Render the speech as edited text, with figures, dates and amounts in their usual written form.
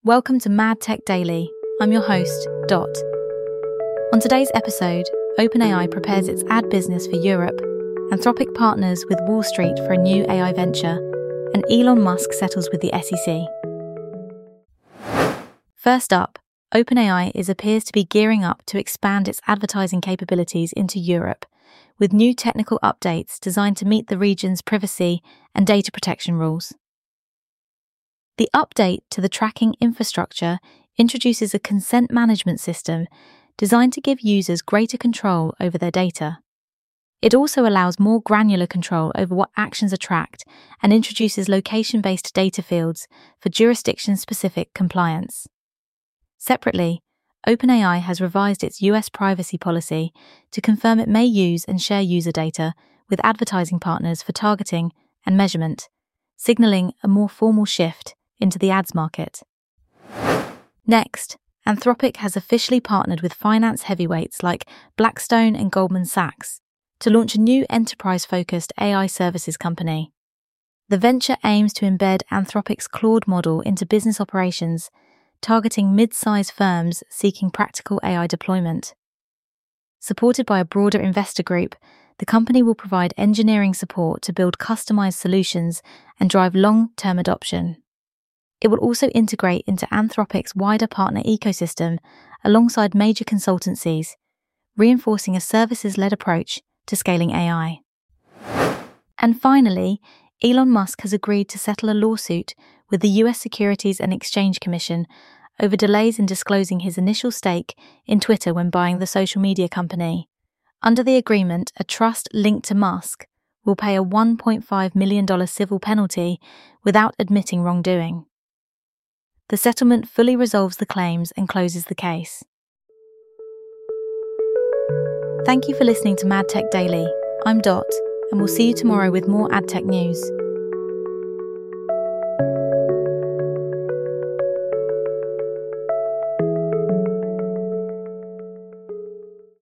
Welcome to Mad Tech Daily. I'm your host, Dot. On today's episode, OpenAI prepares its ad business for Europe, Anthropic partners with Wall Street for a new AI venture, and Elon Musk settles with the SEC. First up, OpenAI appears to be gearing up to expand its advertising capabilities into Europe, with new technical updates designed to meet the region's privacy and data protection rules. The update to the tracking infrastructure introduces a consent management system designed to give users greater control over their data. It also allows more granular control over what actions are tracked and introduces location-based data fields for jurisdiction-specific compliance. Separately, OpenAI has revised its US privacy policy to confirm it may use and share user data with advertising partners for targeting and measurement, signaling a more formal shift into the ads market. Next, Anthropic has officially partnered with finance heavyweights like Blackstone and Goldman Sachs to launch a new enterprise-focused AI services company. The venture aims to embed Anthropic's Claude model into business operations, targeting mid-size firms seeking practical AI deployment. Supported by a broader investor group, the company will provide engineering support to build customized solutions and drive long-term adoption. It will also integrate into Anthropic's wider partner ecosystem alongside major consultancies, reinforcing a services-led approach to scaling AI. And finally, Elon Musk has agreed to settle a lawsuit with the US Securities and Exchange Commission over delays in disclosing his initial stake in Twitter when buying the social media company. Under the agreement, a trust linked to Musk will pay a $1.5 million civil penalty without admitting wrongdoing. The settlement fully resolves the claims and closes the case. Thank you for listening to Mad Tech Daily. I'm Dot, and we'll see you tomorrow with more ad tech news.